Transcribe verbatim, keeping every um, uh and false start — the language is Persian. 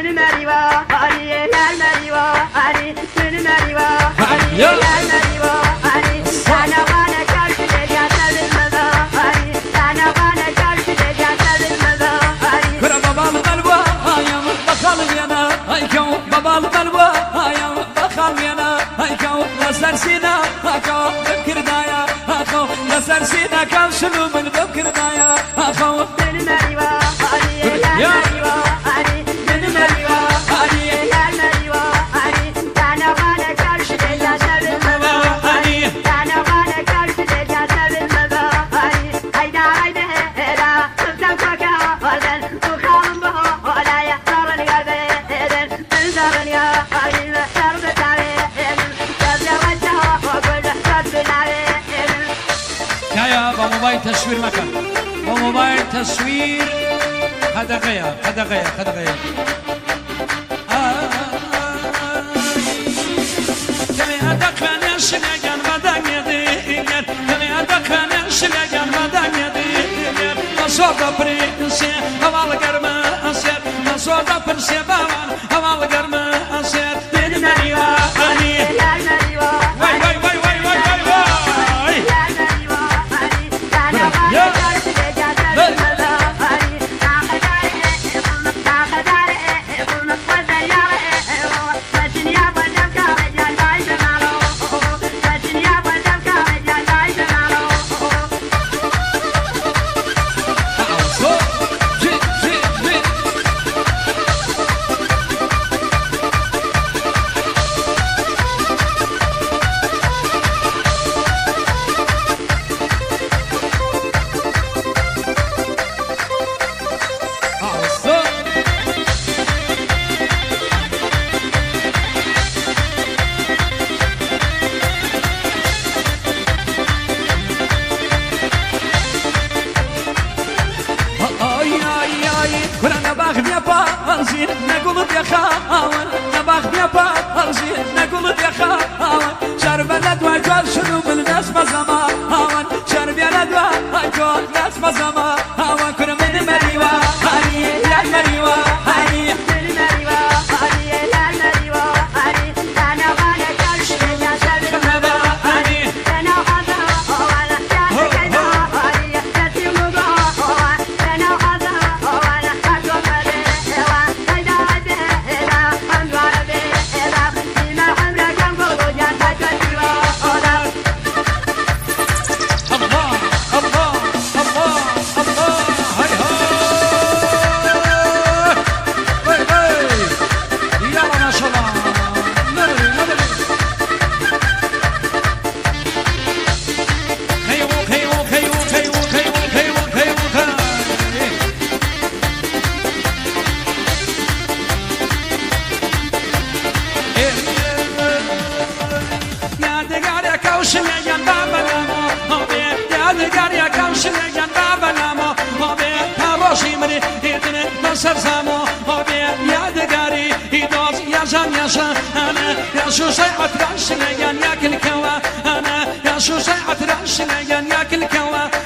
سرسينا أخو بكردايا أخو سرسينا كم شنو من بكردايا أخو من مريوا هاني يا مريوا هاني من مريوا هاني يا مريوا هاني أنا وانا كارش يا سبب المذا هاني أنا وانا كارش يا سبب المذا هاني هيدا هيدا هيدا تبتك ولا وخام به ولا يحتار القلب من زمن يا هاني شرب تعبي يا با موبایل تصویر مکن با موبایل تصویر خدقه خدقه خدقه کمی ادقن شلگن بدن یدیگر کمی ادقن شلگن بدن یدیگر نصودا پرنسی هوال گرم اسیر نصودا پرنسی باوان هوال گرم اسیر دل مریا هانی وای وای وای وای وای وای نقول يا خاون نباخ يا بارزي نقول يا خاون شرب الادوى جوال شنو من الناس مزما هاون شرب الادوى جوال ناس مزما هاون كل من مريوا هاني يا مريوا هاني من مريوا هاني يا مريوا هاني انا وانا كارش يا سبب هاني انا هذا وانا يا كذا هاني يا تيمغا انا هذا وانا اكو سرزمو هابي يادگاری ایداز یاشان یاشان انا یا شوشی عطرش لگن یا کل کوا انا یا شوشی عطرش لگن یا کل کوا